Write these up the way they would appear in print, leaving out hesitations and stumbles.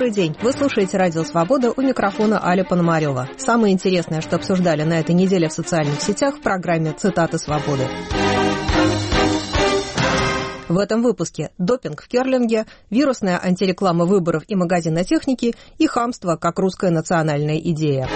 Добрый день. Вы слушаете «Радио Свобода», у микрофона Аля Пономарёва. Самое интересное, что обсуждали на этой неделе в социальных сетях в программе «Цитаты свободы». В этом выпуске допинг в керлинге, вирусная антиреклама выборов и магазина техники и хамство как русская национальная идея.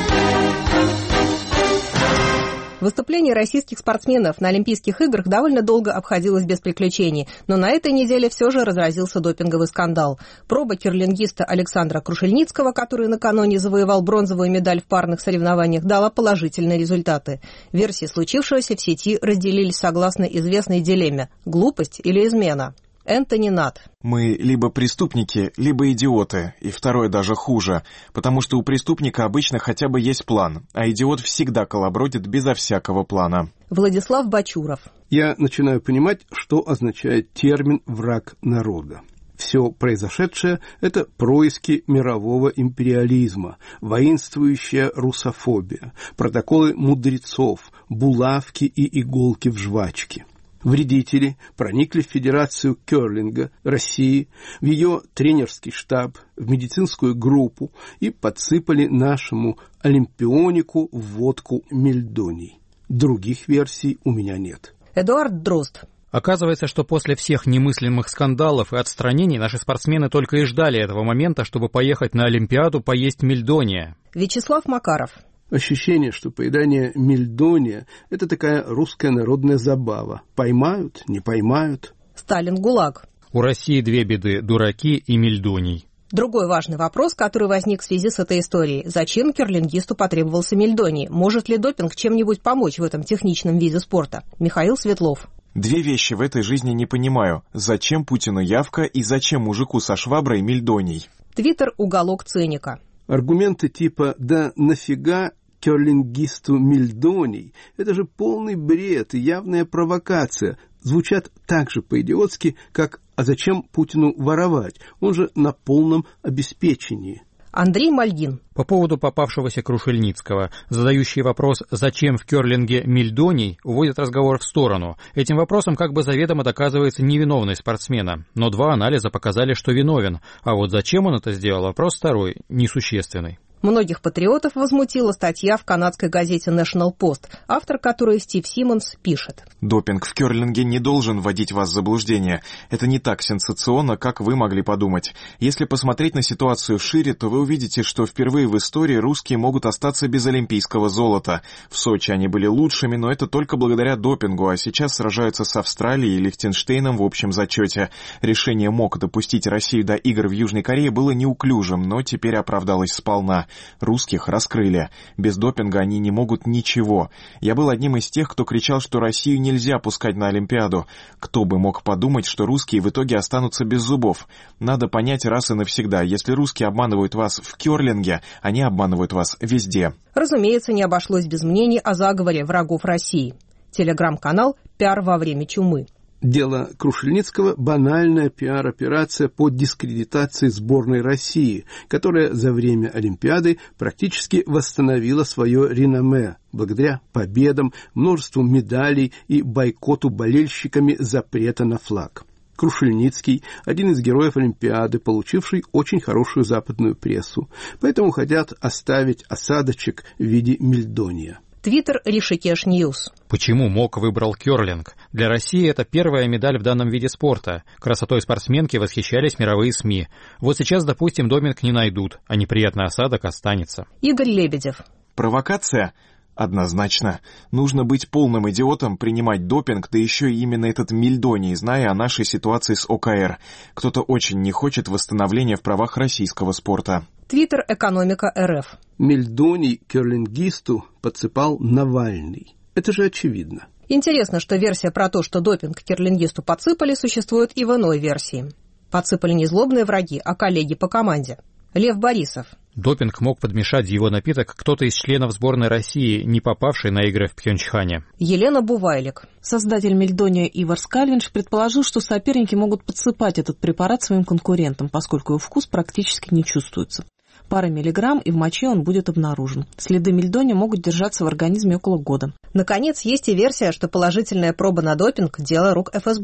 Выступление российских спортсменов на Олимпийских играх довольно долго обходилось без приключений, но на этой неделе все же разразился допинговый скандал. Проба керлингиста Александра Крушельницкого, который накануне завоевал бронзовую медаль в парных соревнованиях, дала положительные результаты. Версии случившегося в сети разделились согласно известной дилемме – глупость или измена. Энтони Нат. Мы либо преступники, либо идиоты, и второе даже хуже, потому что у преступника обычно хотя бы есть план, а идиот всегда колобродит безо всякого плана. Владислав Бачуров. Я начинаю понимать, что означает термин «враг народа». Все произошедшее – это происки мирового империализма, воинствующая русофобия, протоколы мудрецов, булавки и иголки в жвачке. Вредители проникли в Федерацию керлинга России, в ее тренерский штаб, в медицинскую группу и подсыпали нашему олимпионику в водку мельдоний. Других версий у меня нет. Эдуард Дрозд. Оказывается, что после всех немыслимых скандалов и отстранений наши спортсмены только и ждали этого момента, чтобы поехать на Олимпиаду поесть мельдония. Вячеслав Макаров. Ощущение, что поедание мельдония – это такая русская народная забава. Поймают, не поймают. Сталин ГУЛАГ. У России две беды – дураки и мельдоний. Другой важный вопрос, который возник в связи с этой историей. Зачем керлингисту потребовался мельдоний? Может ли допинг чем-нибудь помочь в этом техничном виде спорта? Михаил Светлов. Две вещи в этой жизни не понимаю. Зачем Путину явка и зачем мужику со шваброй мельдоний? Твиттер «Уголок циника». Аргументы типа «да нафига керлингисту мельдоний» – это же полный бред и явная провокация. Звучат так же по-идиотски, как «а зачем Путину воровать? Он же на полном обеспечении». Андрей Мальгин. По поводу попавшегося Крушельницкого, задающий вопрос «зачем в керлинге мельдоний?» уводит разговор в сторону. Этим вопросом как бы заведомо доказывается невиновность спортсмена. Но два анализа показали, что виновен. А вот зачем он это сделал, вопрос второй, несущественный. Многих патриотов возмутила статья в канадской газете National Post, автор которой Стив Симмонс пишет. Допинг в керлинге не должен вводить вас в заблуждение. Это не так сенсационно, как вы могли подумать. Если посмотреть на ситуацию шире, то вы увидите, что впервые в истории русские могут остаться без олимпийского золота. В Сочи они были лучшими, но это только благодаря допингу, а сейчас сражаются с Австралией и Лихтенштейном в общем зачете. Решение МОК допустить Россию до игр в Южной Корее было неуклюжим, но теперь оправдалось сполна. Русских раскрыли. Без допинга они не могут ничего. Я был одним из тех, кто кричал, что Россию нельзя пускать на Олимпиаду. Кто бы мог подумать, что русские в итоге останутся без зубов? Надо понять раз и навсегда, если русские обманывают вас в керлинге, они обманывают вас везде. Разумеется, не обошлось без мнений о заговоре врагов России. Телеграм-канал «Пиар во время чумы». Дело Крушельницкого – банальная пиар-операция по дискредитации сборной России, которая за время Олимпиады практически восстановила свое реноме благодаря победам, множеству медалей и бойкоту болельщиками запрета на флаг. Крушельницкий – один из героев Олимпиады, получивший очень хорошую западную прессу, поэтому хотят оставить осадочек в виде мельдония. Твиттер Ришикеш Ньюс. Почему МОК выбрал керлинг? Для России это первая медаль в данном виде спорта. Красотой спортсменки восхищались мировые СМИ. Вот сейчас, допустим, допинг не найдут, а неприятный осадок останется. Игорь Лебедев. Провокация? Однозначно. Нужно быть полным идиотом, принимать допинг, да еще и именно этот мельдоний, зная о нашей ситуации с ОКР. Кто-то очень не хочет восстановления в правах российского спорта. Твиттер «Экономика РФ». Мельдоний керлингисту подсыпал Навальный. Это же очевидно. Интересно, что версия про то, что допинг керлингисту подсыпали, существует и в иной версии. Подсыпали не злобные враги, а коллеги по команде. Лев Борисов. Допинг мог подмешать в его напиток кто-то из членов сборной России, не попавший на игры в Пхенчхане. Елена Бувайлик. Создатель мельдония Ивар Скальвинш предположил, что соперники могут подсыпать этот препарат своим конкурентам, поскольку его вкус практически не чувствуется. Пара миллиграмм, и в моче он будет обнаружен. Следы мельдония могут держаться в организме около года. Наконец, есть и версия, что положительная проба на допинг – дело рук ФСБ.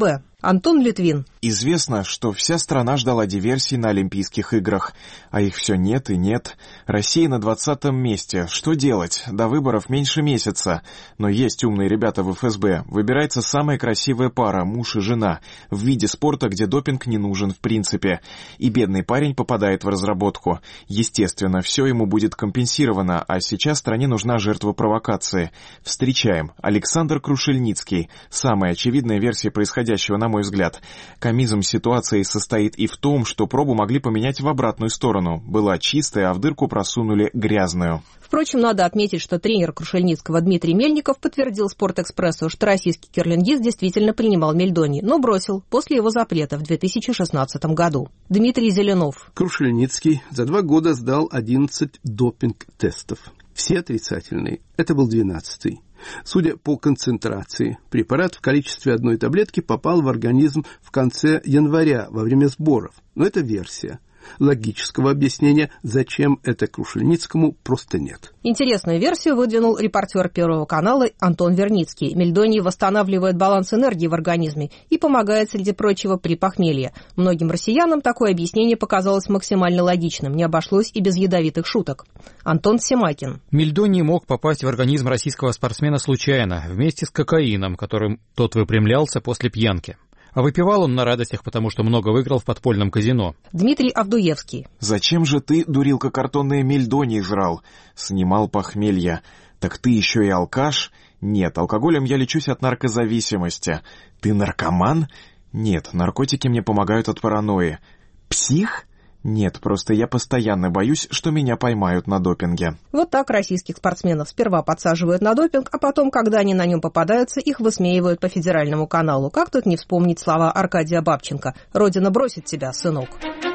Антон Литвин. Известно, что вся страна ждала диверсий на Олимпийских играх, а их все нет и нет. Россия на 20-м месте. Что делать? До выборов меньше месяца. Но есть умные ребята в ФСБ. Выбирается самая красивая пара, муж и жена, в виде спорта, где допинг не нужен в принципе. И бедный парень попадает в разработку. Естественно, все ему будет компенсировано, а сейчас стране нужна жертва провокации. Встречаем. Александр Крушельницкий. Самая очевидная версия происходящего, на мой взгляд. Комизм ситуации состоит и в том, что пробу могли поменять в обратную сторону. Была чистая, а в дырку просунули грязную. Впрочем, надо отметить, что тренер Крушельницкого Дмитрий Мельников подтвердил «Спортэкспрессу», что российский керлингист действительно принимал мельдоний, но бросил после его запрета в 2016 году. Дмитрий Зеленов. Крушельницкий за 2 года сдал 11 допинг-тестов. Все отрицательные. Это был 12-й. Судя по концентрации, препарат в количестве 1 таблетки попал в организм в конце января во время сборов. Но это версия. Логического объяснения, зачем это Крушельницкому, просто нет. Интересную версию выдвинул репортер Первого канала Антон Верницкий. Мельдоний восстанавливает баланс энергии в организме и помогает, среди прочего, при похмелье. Многим россиянам такое объяснение показалось максимально логичным, не обошлось и без ядовитых шуток. Антон Семакин. Мельдоний мог попасть в организм российского спортсмена случайно, вместе с кокаином, которым тот выпрямлялся после пьянки. А выпивал он на радостях, потому что много выиграл в подпольном казино. Дмитрий Авдуевский. Зачем же ты, дурилка, картонные мельдоний жрал? Снимал похмелье. Так ты еще и алкаш? Нет, алкоголем я лечусь от наркозависимости. Ты наркоман? Нет, наркотики мне помогают от паранойи. Псих? Нет, просто я постоянно боюсь, что меня поймают на допинге. Вот так российских спортсменов сперва подсаживают на допинг, а потом, когда они на нем попадаются, их высмеивают по федеральному каналу. Как тут не вспомнить слова Аркадия Бабченко: «Родина бросит тебя, сынок».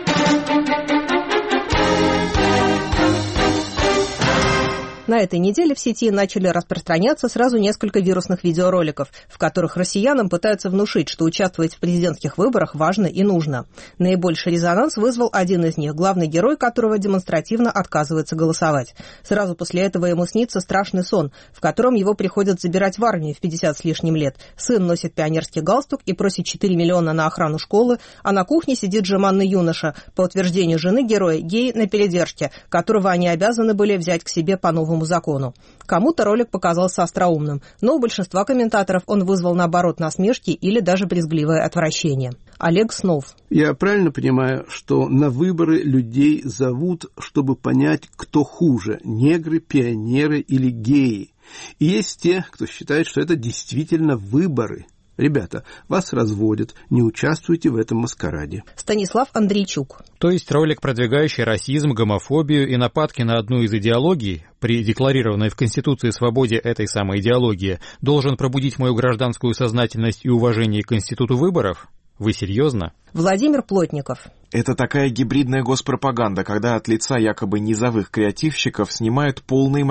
На этой неделе в сети начали распространяться сразу несколько вирусных видеороликов, в которых россиянам пытаются внушить, что участвовать в президентских выборах важно и нужно. Наибольший резонанс вызвал один из них, главный герой которого демонстративно отказывается голосовать. Сразу после этого ему снится страшный сон, в котором его приходят забирать в армию в 50 с лишним лет. Сын носит пионерский галстук и просит 4 миллиона на охрану школы, а на кухне сидит жеманный юноша, по утверждению жены героя, гей на передержке, которого они обязаны были взять к себе по новому закону. Кому-то ролик показался остроумным, но у большинства комментаторов он вызвал, наоборот, насмешки или даже брезгливое отвращение. Олег Снов. Я правильно понимаю, что на выборы людей зовут, чтобы понять, кто хуже – негры, пионеры или геи? И есть те, кто считает, что это действительно выборы. Ребята, вас разводят, не участвуйте в этом маскараде. Станислав Андрейчук. То есть ролик, продвигающий расизм, гомофобию и нападки на одну из идеологий, при декларированной в Конституции свободе этой самой идеологии, должен пробудить мою гражданскую сознательность и уважение к институту выборов? Вы серьезно? Владимир Плотников. Это такая гибридная госпропаганда, когда от лица якобы низовых креативщиков снимают полный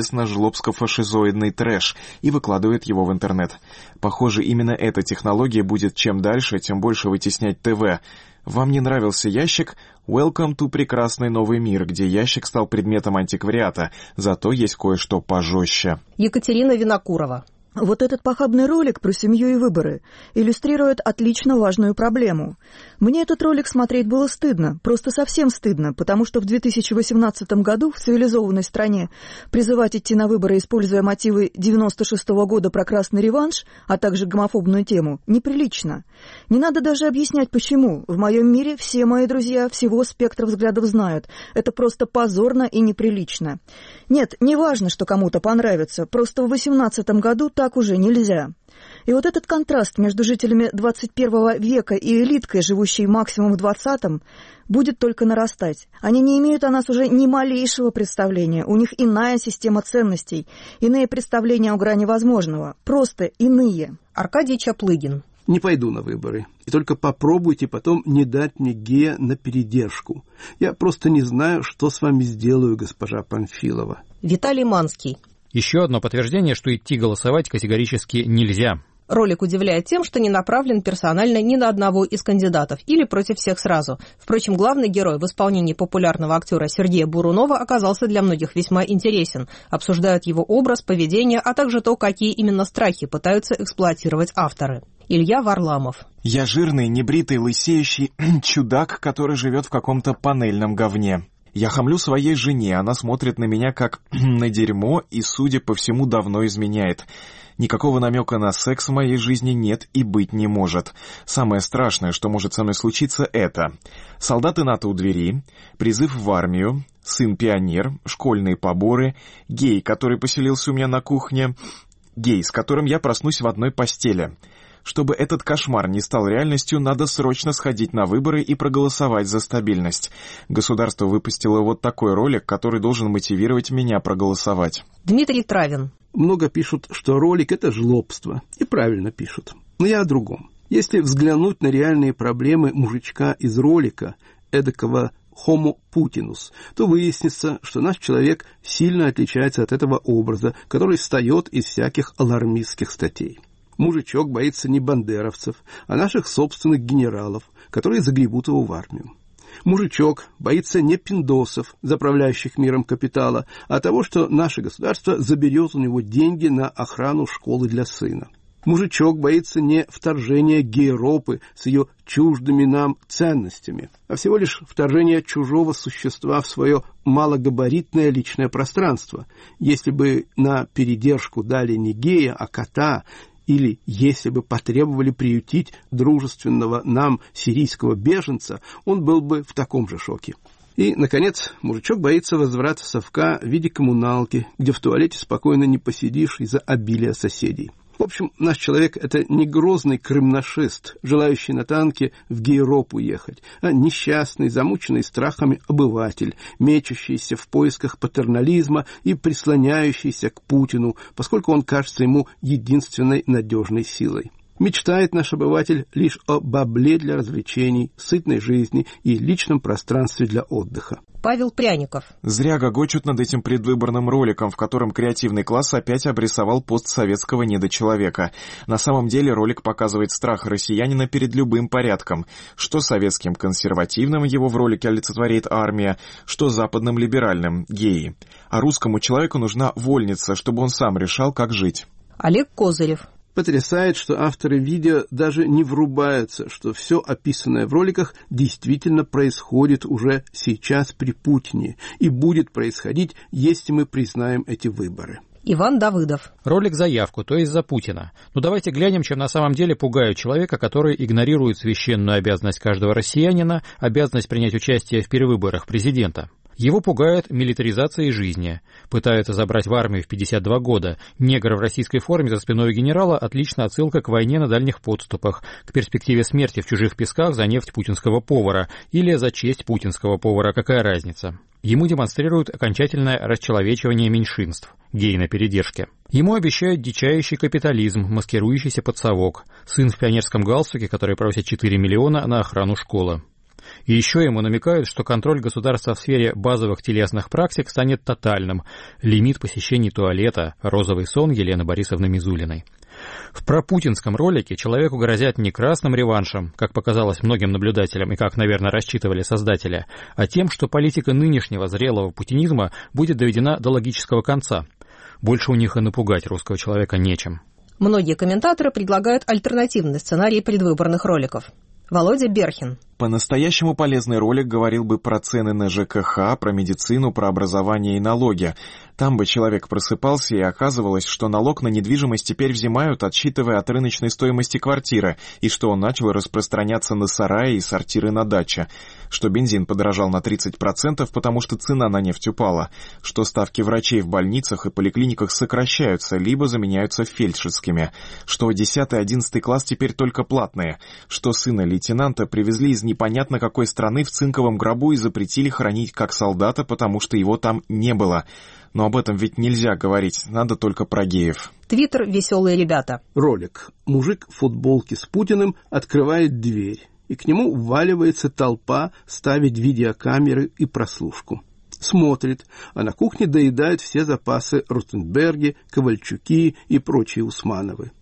мракобесно-жлобско-фашизоидный трэш и выкладывают его в интернет. Похоже, именно эта технология будет чем дальше, тем больше вытеснять ТВ. Вам не нравился ящик? Welcome to прекрасный новый мир, где ящик стал предметом антиквариата, зато есть кое-что пожестче. Екатерина Винокурова. Вот этот похабный ролик про семью и выборы иллюстрирует отлично важную проблему. Мне этот ролик смотреть было стыдно, просто совсем стыдно, потому что в 2018 году в цивилизованной стране призывать идти на выборы, используя мотивы 96-го года про красный реванш, а также гомофобную тему, неприлично. Не надо даже объяснять, почему. В моем мире все мои друзья всего спектра взглядов знают. Это просто позорно и неприлично. Нет, не важно, что кому-то понравится, просто в 18 году так уже нельзя. И вот этот контраст между жителями 21 века и элиткой, живущей максимум в 20-м, будет только нарастать. Они не имеют о нас уже ни малейшего представления. У них иная система ценностей, иные представления о грани возможного. Просто иные. Аркадий Чаплыгин. Не пойду на выборы. И только попробуйте потом не дать мне гея на передержку. Я просто не знаю, что с вами сделаю, госпожа Панфилова. Виталий Манский. Еще одно подтверждение, что идти голосовать категорически нельзя. Ролик удивляет тем, что не направлен персонально ни на одного из кандидатов или против всех сразу. Впрочем, главный герой в исполнении популярного актера Сергея Бурунова оказался для многих весьма интересен. Обсуждают его образ, поведение, а также то, какие именно страхи пытаются эксплуатировать авторы. Илья Варламов. Я жирный, небритый, лысеющий чудак, который живет в каком-то панельном говне. Я хамлю своей жене, она смотрит на меня как на дерьмо и, судя по всему, давно изменяет. Никакого намека на секс в моей жизни нет и быть не может. Самое страшное, что может со мной случиться, это солдаты НАТО у двери, призыв в армию, сын-пионер, школьные поборы, гей, который поселился у меня на кухне, гей, с которым я проснусь в одной постели. Чтобы этот кошмар не стал реальностью, надо срочно сходить на выборы и проголосовать за стабильность. Государство выпустило вот такой ролик, который должен мотивировать меня проголосовать. Дмитрий Травин. Много пишут, что ролик – это жлобство. И правильно пишут. Но я о другом. Если взглянуть на реальные проблемы мужичка из ролика, эдакого Homo Putinus, то выяснится, что наш человек сильно отличается от этого образа, который встает из всяких алармистских статей. Мужичок боится не бандеровцев, а наших собственных генералов, которые загребут его в армию. Мужичок боится не пиндосов, заправляющих миром капитала, а того, что наше государство заберет у него деньги на охрану школы для сына. Мужичок боится не вторжения Гейропы с ее чуждыми нам ценностями, а всего лишь вторжения чужого существа в свое малогабаритное личное пространство. Если бы на передержку дали не гея, а кота, или если бы потребовали приютить дружественного нам сирийского беженца, он был бы в таком же шоке. И, наконец, мужичок боится возврата совка в виде коммуналки, где в туалете спокойно не посидишь из-за обилия соседей. В общем, наш человек – это не грозный крымнашист, желающий на танке в Гейропу ехать, а несчастный, замученный страхами обыватель, мечущийся в поисках патернализма и прислоняющийся к Путину, поскольку он кажется ему единственной надежной силой. Мечтает наш обыватель лишь о бабле для развлечений, сытной жизни и личном пространстве для отдыха. Павел Пряников. Зря гогочут над этим предвыборным роликом, в котором креативный класс опять обрисовал постсоветского недочеловека. На самом деле ролик показывает страх россиянина перед любым порядком. Что советским консервативным его в ролике олицетворяет армия, что западным либеральным – геи. А русскому человеку нужна вольница, чтобы он сам решал, как жить. Олег Козырев. Потрясает, что авторы видео даже не врубаются, что все описанное в роликах действительно происходит уже сейчас при Путине и будет происходить, если мы признаем эти выборы. Иван Давыдов. Ролик за явку, то есть за Путина. Но давайте глянем, чем на самом деле пугают человека, который игнорирует священную обязанность каждого россиянина, обязанность принять участие в перевыборах президента. Его пугает милитаризация жизни. Пытаются забрать в армию в 52 года. Негр в российской форме за спиной у генерала – отличная отсылка к войне на дальних подступах, к перспективе смерти в чужих песках за нефть путинского повара или за честь путинского повара, какая разница. Ему демонстрируют окончательное расчеловечивание меньшинств, гей на передержке. Ему обещают дичающий капитализм, маскирующийся под совок, сын в пионерском галстуке, который просит 4 миллиона на охрану школы. И еще ему намекают, что контроль государства в сфере базовых телесных практик станет тотальным. Лимит посещений туалета, розовый сон Елены Борисовны Мизулиной. В пропутинском ролике человеку грозят не красным реваншем, как показалось многим наблюдателям и как, наверное, рассчитывали создатели, а тем, что политика нынешнего зрелого путинизма будет доведена до логического конца. Больше у них и напугать русского человека нечем. Многие комментаторы предлагают альтернативный сценарий предвыборных роликов. Володя Берхин. По-настоящему полезный ролик говорил бы про цены на ЖКХ, про медицину, про образование и налоги. Там бы человек просыпался, и оказывалось, что налог на недвижимость теперь взимают, отсчитывая от рыночной стоимости квартиры, и что он начал распространяться на сараи и сортиры на даче, что бензин подорожал на 30%, потому что цена на нефть упала, что ставки врачей в больницах и поликлиниках сокращаются, либо заменяются фельдшерскими, что 10-11 класс теперь только платные, что сына лейтенанта привезли из непонятно какой страны в цинковом гробу и запретили хранить как солдата, потому что его там не было. Но об этом ведь нельзя говорить, надо только про геев. Твиттер «Веселые ребята». Ролик. Мужик в футболке с Путиным открывает дверь, и к нему вваливается толпа ставить видеокамеры и прослушку. Смотрит, а на кухне доедают все запасы Ротенберги, Ковальчуки и прочие Усмановы.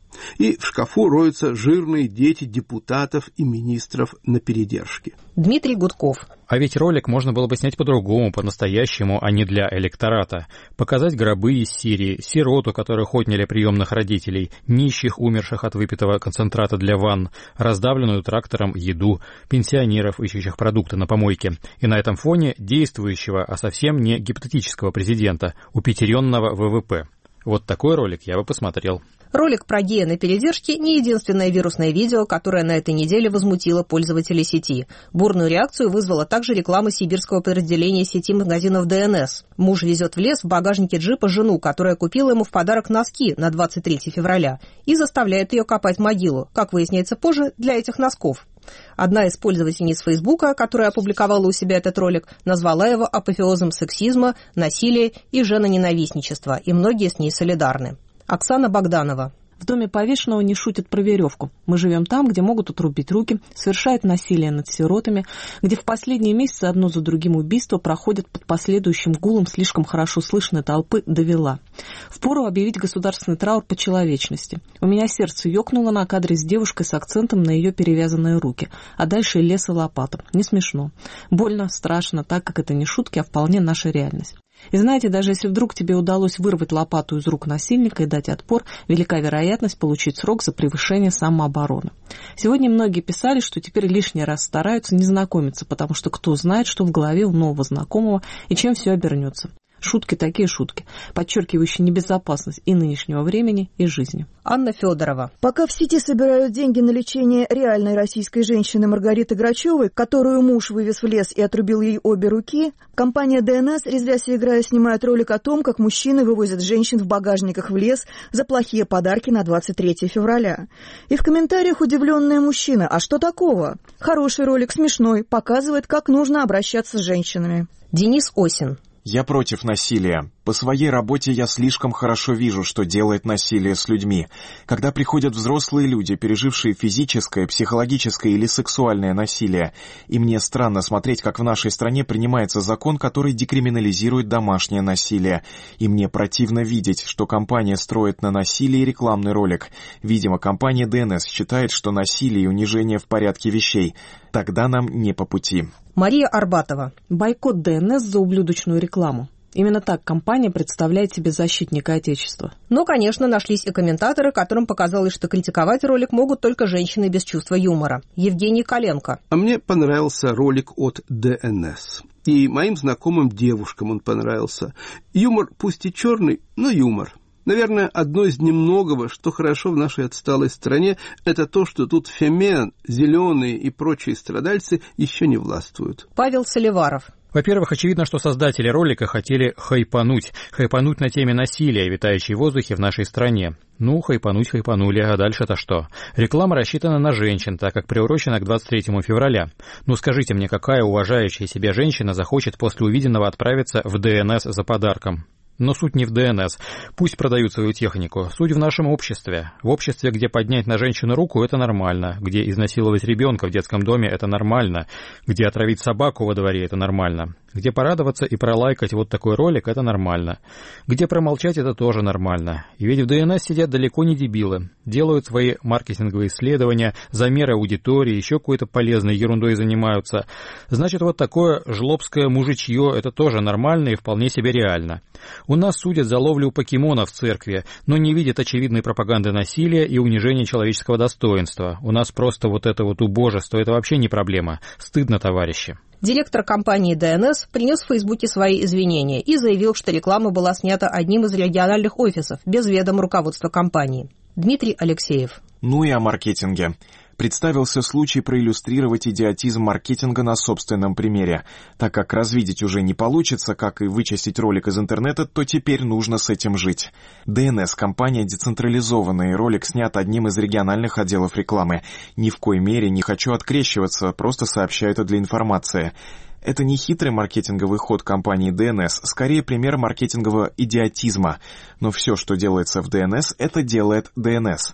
И в шкафу роются жирные дети депутатов и министров на передержке. Дмитрий Гудков. А ведь ролик можно было бы снять по-другому, по-настоящему, а не для электората. Показать гробы из Сирии, сироту, которых отняли приемных родителей, нищих, умерших от выпитого концентрата для ванн, раздавленную трактором еду, пенсионеров, ищущих продукты на помойке. И на этом фоне действующего, а совсем не гипотетического президента, упетеренного ВВП. Вот такой ролик я бы посмотрел. Ролик про гея на передержке не единственное вирусное видео, которое на этой неделе возмутило пользователей сети. Бурную реакцию вызвала также реклама сибирского подразделения сети магазинов ДНС. Муж везет в лес в багажнике джипа жену, которая купила ему в подарок носки на 23 февраля, и заставляет ее копать могилу, как выясняется позже, для этих носков. Одна из пользовательниц Фейсбука, которая опубликовала у себя этот ролик, назвала его апофеозом сексизма, насилия и женоненавистничества, и многие с ней солидарны. Оксана Богданова. В доме повешенного не шутят про веревку. Мы живем там, где могут отрубить руки, совершают насилие над сиротами, где в последние месяцы одно за другим убийства проходят под последующим гулом слишком хорошо слышной толпы «довела». Впору объявить государственный траур по человечности. У меня сердце ёкнуло на кадре с девушкой с акцентом на ее перевязанные руки, а дальше лес и лопата. Не смешно. Больно, страшно, так как это не шутки, а вполне наша реальность. И знаете, даже если вдруг тебе удалось вырвать лопату из рук насильника и дать отпор, велика вероятность получить срок за превышение самообороны. Сегодня многие писали, что теперь лишний раз стараются не знакомиться, потому что кто знает, что в голове у нового знакомого и чем все обернется. Шутки такие шутки, подчеркивающие небезопасность и нынешнего времени, и жизни. Анна Федорова. Пока в сети собирают деньги на лечение реальной российской женщины Маргариты Грачевой, которую муж вывез в лес и отрубил ей обе руки, компания ДНС, резвясь и играя, снимает ролик о том, как мужчины вывозят женщин в багажниках в лес за плохие подарки на 23 февраля. И в комментариях удивленные мужчины: а что такого? Хороший ролик, смешной, показывает, как нужно обращаться с женщинами. Денис Осин. Я против насилия. По своей работе я слишком хорошо вижу, что делает насилие с людьми. Когда приходят взрослые люди, пережившие физическое, психологическое или сексуальное насилие, и мне странно смотреть, как в нашей стране принимается закон, который декриминализирует домашнее насилие. И мне противно видеть, что компания строит на насилии рекламный ролик. Видимо, компания ДНС считает, что насилие и унижение в порядке вещей. Тогда нам не по пути. Мария Арбатова. Бойкот ДНС за ублюдочную рекламу. Именно так компания представляет себе защитника Отечества. Но, конечно, нашлись и комментаторы, которым показалось, что критиковать ролик могут только женщины без чувства юмора. Евгений Коленко. А мне понравился ролик от ДНС. И моим знакомым девушкам он понравился. Юмор пусть и черный, но юмор. Наверное, одно из немногого, что хорошо в нашей отсталой стране, это то, что тут фемен, зеленые и прочие страдальцы еще не властвуют. Павел Соливаров. Во-первых, очевидно, что создатели ролика хотели хайпануть на теме насилия, витающей в воздухе в нашей стране. Ну, хайпанули, а дальше-то что? Реклама рассчитана на женщин, так как приурочена к 23 февраля. Ну, скажите мне, какая уважающая себя женщина захочет после увиденного отправиться в ДНС за подарком? Но суть не в ДНС. Пусть продают свою технику. Суть в нашем обществе. В обществе, где поднять на женщину руку – это нормально. Где изнасиловать ребенка в детском доме – это нормально. Где отравить собаку во дворе – это нормально. Где порадоваться и пролайкать вот такой ролик – это нормально. Где промолчать – это тоже нормально. И ведь в ДНС сидят далеко не дебилы. Делают свои маркетинговые исследования, замеры аудитории, еще какой-то полезной ерундой занимаются. Значит, вот такое жлобское мужичье – это тоже нормально и вполне себе реально. У нас судят за ловлю покемонов в церкви, но не видят очевидной пропаганды насилия и унижения человеческого достоинства. У нас просто вот это вот убожество – это вообще не проблема. Стыдно, товарищи. Директор компании ДНС принес в Фейсбуке свои извинения и заявил, что реклама была снята одним из региональных офисов, без ведома руководства компании. Дмитрий Алексеев. Ну и о маркетинге. Представился случай проиллюстрировать идиотизм маркетинга на собственном примере. Так как развидеть уже не получится, как и вычистить ролик из интернета, то теперь нужно с этим жить. ДНС – компания децентрализованная, и ролик снят одним из региональных отделов рекламы. Ни в коей мере не хочу открещиваться, просто сообщаю это для информации. Это не хитрый маркетинговый ход компании ДНС, скорее пример маркетингового идиотизма. Но все, что делается в ДНС, это делает ДНС.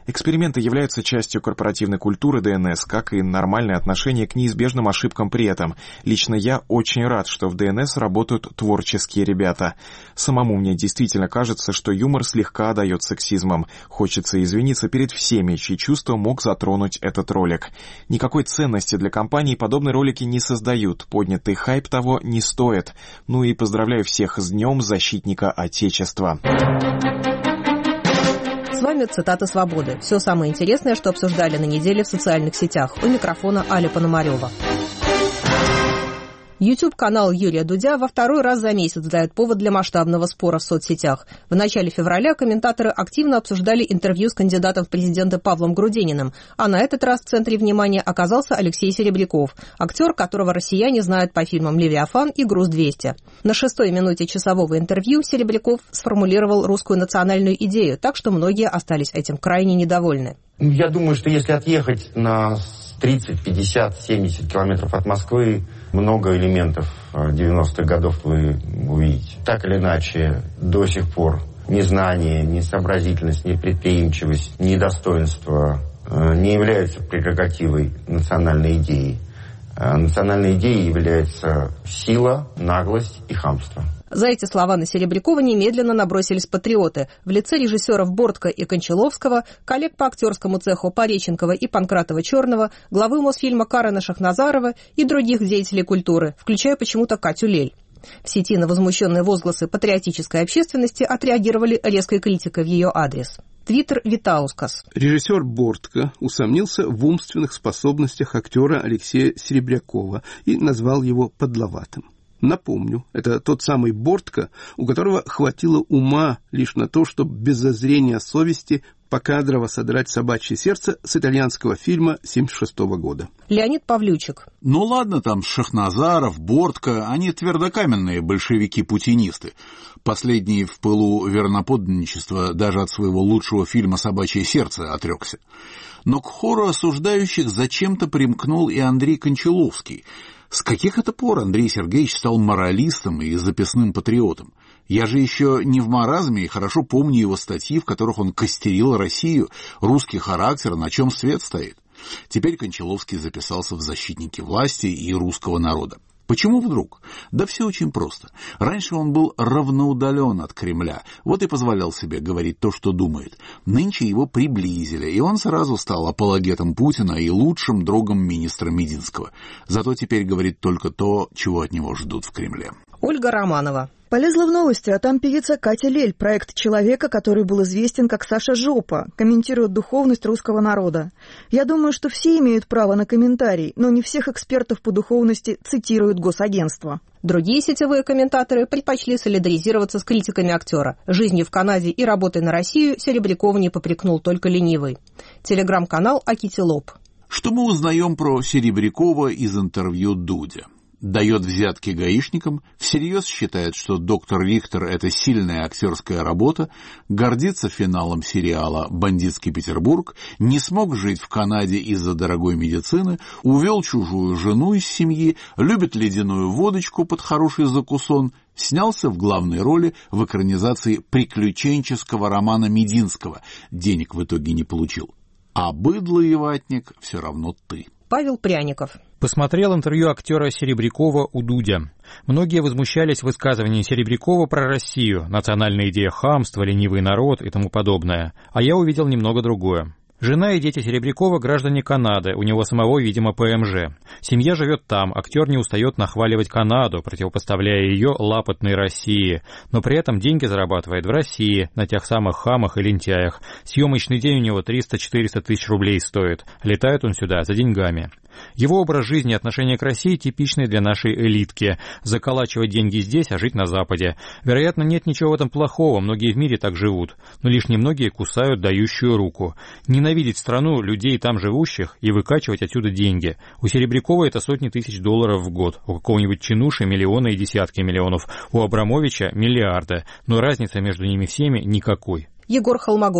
Эксперименты являются частью корпоративной культуры ДНС, как и нормальное отношение к неизбежным ошибкам при этом. Лично я очень рад, что в ДНС работают творческие ребята. Самому мне действительно кажется, что юмор слегка отдает сексизмом. Хочется извиниться перед всеми, чьи чувства мог затронуть этот ролик. Никакой ценности для компании подобные ролики не создают, поднятый хайп того не стоит. Ну и поздравляю всех с Днем Защитника Отечества. С вами цитата «Свободы». Все самое интересное, что обсуждали на неделе в социальных сетях. У микрофона Аля Пономарева. YouTube-канал Юрия Дудя во второй раз за месяц дает повод для масштабного спора в соцсетях. В начале февраля комментаторы активно обсуждали интервью с кандидатом в президенты Павлом Грудининым, а на этот раз в центре внимания оказался Алексей Серебряков, актер, которого россияне знают по фильмам «Левиафан» и «Груз-200». На 6-й минуте часового интервью Серебряков сформулировал русскую национальную идею, так что многие остались этим крайне недовольны. Я думаю, что если отъехать на 30, 50, 70 километров от Москвы, много элементов 90-х годов вы увидите. Так или иначе, до сих пор незнание, несообразительность, непредприимчивость, недостоинство не являются прерогативой национальной идеи. Национальной идеей является сила, наглость и хамство. За эти слова на Серебрякова немедленно набросились патриоты в лице режиссеров Бортко и Кончаловского, коллег по актерскому цеху Пореченкова и Панкратова-Черного, главы Мосфильма Карена Шахназарова и других деятелей культуры, включая почему-то Катю Лель. В сети на возмущенные возгласы патриотической общественности отреагировали резкой критикой в ее адрес. Твиттер Витаускас. Режиссер Бортко усомнился в умственных способностях актера Алексея Серебрякова и назвал его подловатым. Напомню, это тот самый Бортко, у которого хватило ума лишь на то, чтобы без зазрения совести покадрово содрать собачье сердце с итальянского фильма 1976 года. Леонид Павлючик. Ну ладно, там Шахназаров, Бортко, они твердокаменные большевики-путинисты. Последний в пылу верноподданничества даже от своего лучшего фильма «Собачье сердце» отрекся. Но к хору осуждающих зачем-то примкнул и Андрей Кончаловский. С каких это пор Андрей Сергеевич стал моралистом и записным патриотом? Я же еще не в маразме и хорошо помню его статьи, в которых он костерил Россию, русский характер, на чем свет стоит. Теперь Кончаловский записался в защитники власти и русского народа. Почему вдруг? Да все очень просто. Раньше он был равноудален от Кремля, вот и позволял себе говорить то, что думает. Нынче его приблизили, и он сразу стал апологетом Путина и лучшим другом министра Мединского. Зато теперь говорит только то, чего от него ждут в Кремле. Ольга Романова. Полезла в новости, а там певица Катя Лель, проект человека, который был известен как Саша Жопа, комментирует духовность русского народа. Я думаю, что все имеют право на комментарий, но не всех экспертов по духовности цитируют госагентства. Другие сетевые комментаторы предпочли солидаризироваться с критиками актера. Жизнью в Канаде и работой на Россию Серебрякова не попрекнул только ленивый. Телеграм-канал Акитилоп. Что мы узнаем про Серебрякова из интервью Дудя? Дает взятки гаишникам, всерьез считает, что «Доктор Рихтер» — это сильная актерская работа, гордится финалом сериала «Бандитский Петербург», не смог жить в Канаде из-за дорогой медицины, увел чужую жену из семьи, любит ледяную водочку под хороший закусон, снялся в главной роли в экранизации приключенческого романа Мединского, денег в итоге не получил. А быдло и ватник все равно ты. Павел Пряников. Посмотрел интервью актера Серебрякова у Дудя. Многие возмущались высказыванием Серебрякова про Россию, национальная идея хамства, ленивый народ и тому подобное. А я увидел немного другое. Жена и дети Серебрякова — граждане Канады, у него самого, видимо, ПМЖ. Семья живет там, актер не устает нахваливать Канаду, противопоставляя ее лапотной России, но при этом деньги зарабатывает в России, на тех самых хамах и лентяях. Съемочный день у него 300-400 тысяч рублей стоит, летает он сюда за деньгами. Его образ жизни и отношение к России типичный для нашей элитки. Заколачивать деньги здесь, а жить на Западе. Вероятно, нет ничего в этом плохого, многие в мире так живут. Но лишь немногие кусают дающую руку. Ненавидеть страну, людей там живущих и выкачивать отсюда деньги. У Серебрякова это сотни тысяч долларов в год. У какого-нибудь чинуши миллионы и десятки миллионов. У Абрамовича миллиарды. Но разницы между ними всеми никакой. Егор Холмогоров.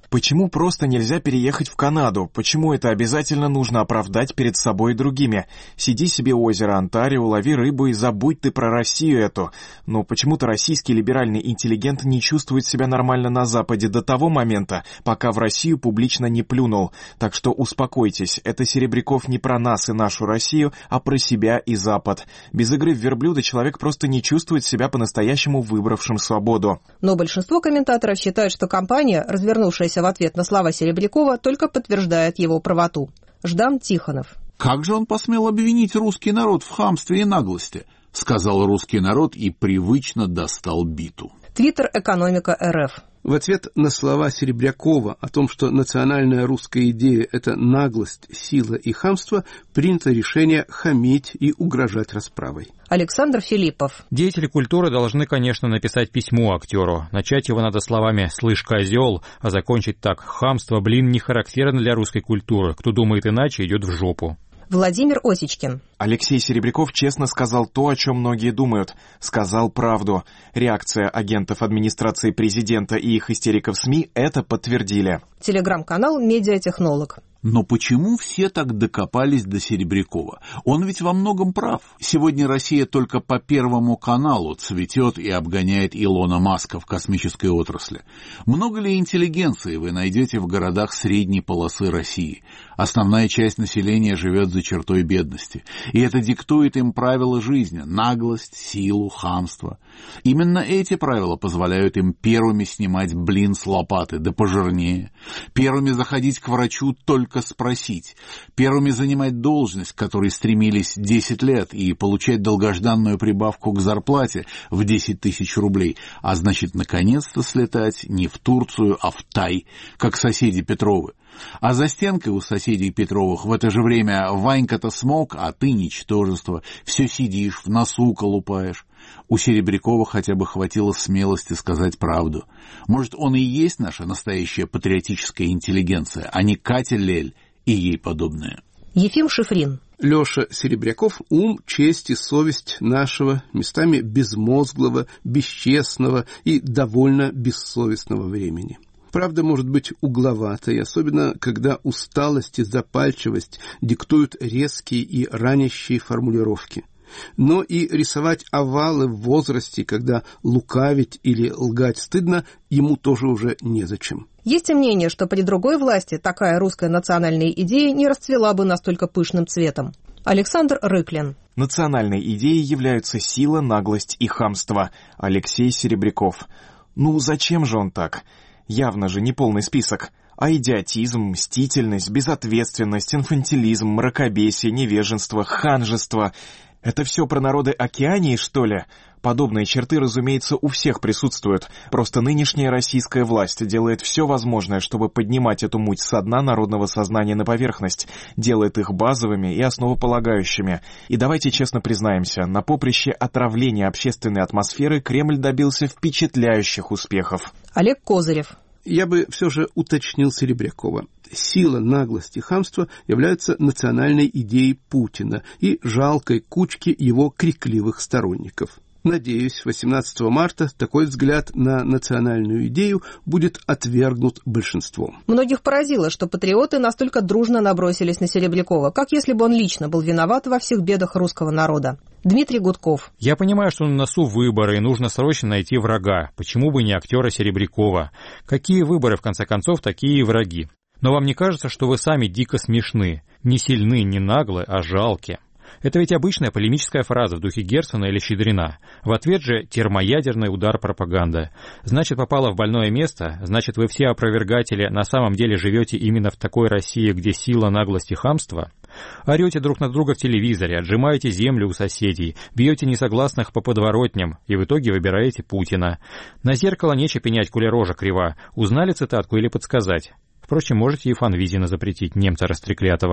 Почему просто нельзя переехать в Канаду? Почему это обязательно нужно оправдать перед собой и другими? Сиди себе у озера Онтарио, лови рыбу и забудь ты про Россию эту. Но почему-то российский либеральный интеллигент не чувствует себя нормально на Западе до того момента, пока в Россию публично не плюнул. Так что успокойтесь, это Серебряков не про нас и нашу Россию, а про себя и Запад. Без игры в верблюда человек просто не чувствует себя по-настоящему выбравшим свободу. Но большинство комментаторов считают, что кампания, развернувшаяся в ответ на слова Серебрякова, только подтверждает его правоту. Ждан Тихонов. «Как же он посмел обвинить русский народ в хамстве и наглости?» — сказал русский народ и привычно достал биту. Твиттер «Экономика РФ». В ответ на слова Серебрякова о том, что национальная русская идея – это наглость, сила и хамство, принято решение хамить и угрожать расправой. Александр Филиппов. Деятели культуры должны, конечно, написать письмо актеру. Начать его надо словами «слышь, козел», а закончить так: «Хамство, не характерно для русской культуры. Кто думает иначе, идет в жопу». Владимир Осечкин. Алексей Серебряков честно сказал то, о чем многие думают. Сказал правду. Реакция агентов администрации президента и их истериков СМИ это подтвердили. Телеграм-канал «Медиатехнолог». Но почему все так докопались до Серебрякова? Он ведь во многом прав. Сегодня Россия только по Первому каналу цветет и обгоняет Илона Маска в космической отрасли. Много ли интеллигенции вы найдете в городах средней полосы России? Основная часть населения живет за чертой бедности. И это диктует им правила жизни – наглость, силу, хамство. Именно эти правила позволяют им первыми снимать блин с лопаты, да пожирнее. Первыми заходить к врачу только спросить. Первыми занимать должность, к которой стремились 10 лет, и получать долгожданную прибавку к зарплате в 10 тысяч рублей, а значит, наконец-то слетать не в Турцию, а в Тай, как соседи Петровы. А за стенкой у соседей Петровых в это же время Ванька-то смог, а ты ничтожество, все сидишь, в носу колупаешь. У Серебрякова хотя бы хватило смелости сказать правду. Может, он и есть наша настоящая патриотическая интеллигенция, а не Катя Лель и ей подобное. Ефим Шифрин. Леша Серебряков – ум, честь и совесть нашего, местами безмозглого, бесчестного и довольно бессовестного времени. Правда может быть угловатой, особенно когда усталость и запальчивость диктуют резкие и ранящие формулировки. Но и рисовать овалы в возрасте, когда лукавить или лгать стыдно, ему тоже уже незачем. Есть и мнение, что при другой власти такая русская национальная идея не расцвела бы настолько пышным цветом. Александр Рыклин. Национальной идеей являются сила, наглость и хамство. Алексей Серебряков. Ну зачем же он так? Явно же не полный список. А идиотизм, мстительность, безответственность, инфантилизм, мракобесие, невежество, ханжество — это все про народы Океании, что ли? Подобные черты, разумеется, у всех присутствуют. Просто нынешняя российская власть делает все возможное, чтобы поднимать эту муть со дна народного сознания на поверхность, делает их базовыми и основополагающими. И давайте честно признаемся, на поприще отравления общественной атмосферы Кремль добился впечатляющих успехов. Олег Козырев. Я бы все же уточнил Серебрякова. Сила, наглость и хамство являются национальной идеей Путина и жалкой кучки его крикливых сторонников. Надеюсь, 18 марта такой взгляд на национальную идею будет отвергнут большинством. Многих поразило, что патриоты настолько дружно набросились на Серебрякова, как если бы он лично был виноват во всех бедах русского народа. Дмитрий Гудков. Я понимаю, что на носу выборы, и нужно срочно найти врага. Почему бы не актера Серебрякова? Какие выборы, в конце концов, такие и враги? Но вам не кажется, что вы сами дико смешны? Не сильны, не наглы, а жалки. Это ведь обычная полемическая фраза в духе Герцена или Щедрина. В ответ же термоядерный удар пропаганды. Значит, попало в больное место, значит, вы все опровергатели на самом деле живете именно в такой России, где сила, наглость и хамство? Орете друг на друга в телевизоре, отжимаете землю у соседей, бьете несогласных по подворотням и в итоге выбираете Путина. На зеркало нечего пенять, коли рожа крива. Узнали цитатку или подсказать? Впрочем, можете и фанвизина запретить, немца растреклятого.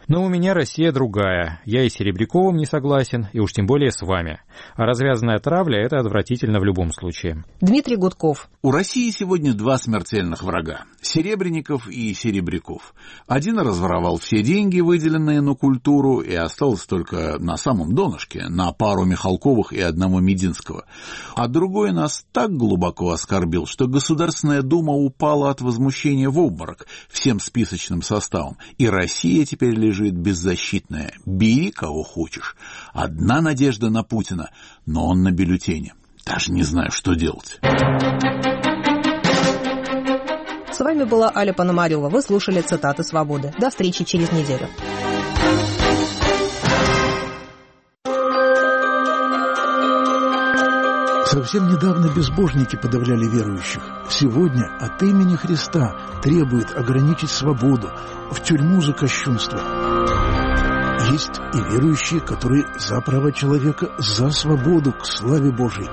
Но у меня Россия другая. Я и с Серебряковым не согласен, и уж тем более с вами. А развязанная травля – это отвратительно в любом случае. Дмитрий Гудков. У России сегодня два смертельных врага – Серебренников и Серебряков. Один разворовал все деньги, выделенные на культуру, и остался только на самом донышке, на пару Михалковых и одного Мединского. А другой нас так глубоко оскорбил, что Государственная Дума упала от возмущения в обморок всем списочным составом, и Россия теперь лежит беззащитная. Бери кого хочешь. Одна надежда на Путина, но он на бюллетене. Даже не знаю, что делать. С вами была Аля Пономарева. Вы слушали «Цитаты свободы». До встречи через неделю. Совсем недавно безбожники подавляли верующих. Сегодня от имени Христа требует ограничить свободу, в тюрьму за кощунство. Есть и верующие, которые за права человека, за свободу к славе Божией.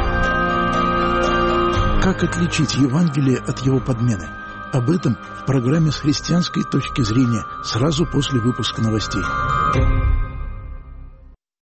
Как отличить Евангелие от его подмены? Об этом в программе «С христианской точки зрения» сразу после выпуска новостей.